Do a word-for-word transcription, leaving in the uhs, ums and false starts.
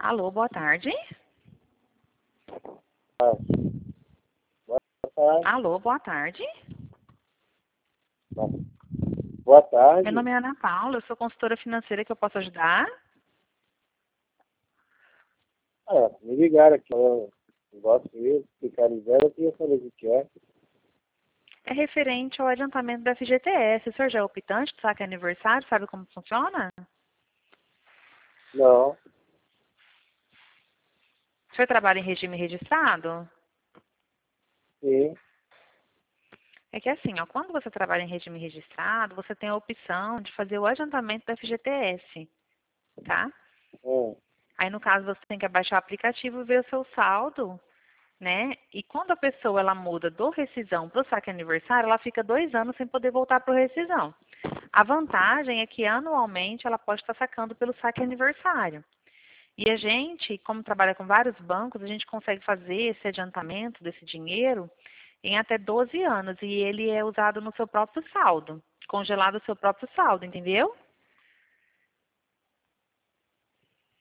Alô, boa tarde. Boa tarde. Alô, boa tarde. Boa tarde. Meu nome é Ana Paula, eu sou consultora financeira, que eu posso ajudar? Ah, me ligaram aqui, eu gosto de ficar ligando, eu queria saber o que é. É referente ao adiantamento da F G T S. O senhor já é optante, sabe que é aniversário, sabe como funciona? Não, O senhor trabalha em regime registrado? sim, É que assim, ó, quando você trabalha em regime registrado, você tem a opção de fazer o adiantamento da F G T S, tá? é, Aí, no caso, você tem que abaixar o aplicativo e ver o seu saldo, né? E quando a pessoa ela muda do rescisão para o saque aniversário, ela fica dois anos sem poder voltar para o rescisão. A vantagem é que anualmente ela pode estar sacando pelo saque aniversário. E a gente, como trabalha com vários bancos, a gente consegue fazer esse adiantamento desse dinheiro em até doze anos. E ele é usado no seu próprio saldo, congelado no seu próprio saldo, entendeu?